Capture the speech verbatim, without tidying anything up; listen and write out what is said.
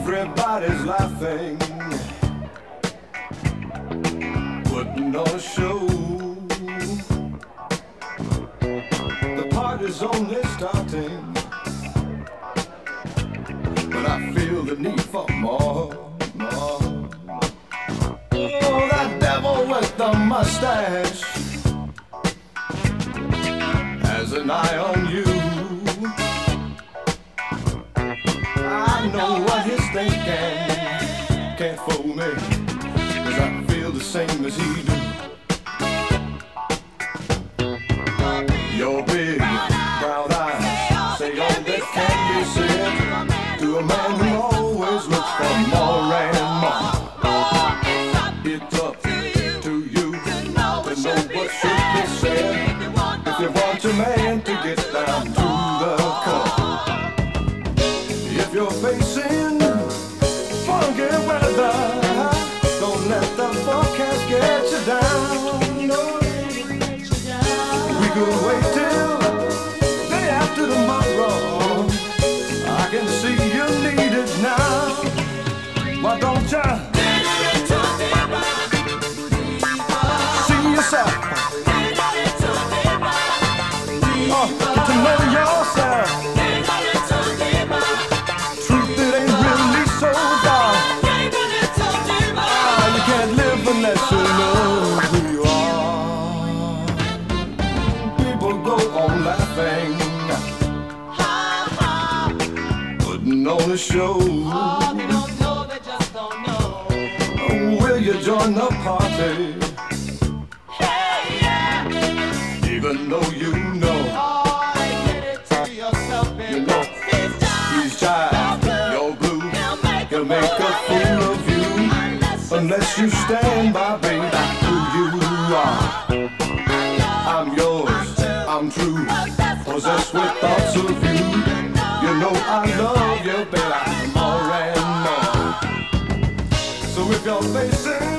Everybody's laughing, putting on a show. The party's only starting, but I feel the need for more, more. Oh, that devil with the mustache has an eye on you. I know what he's thinking, can't fool me, 'cause I feel the same as he do. Your big brown eyes say all that can be said to a man who always looks for more and more. It's up to you to know what should be said if you want your man to get down to the core. If you're facing funky weather, don't let the forecast get you down. No. We could wait till day after tomorrow. I can see you need it now. Why don't you see yourself? Oh, get to know yourself. Unless you know who you are. People go on laughing, putting on a show. Oh, they don't know, they just don't know. Will you join the party? Hey, yeah. Even though you know, Oh, get it to yourself, baby. you know he's jive, you're blue. He'll make a fool of you unless you stand by, baby, who you are. I'm yours, I'm true, possessed with thoughts of you. You know I love you, baby, more and more. So if you're facing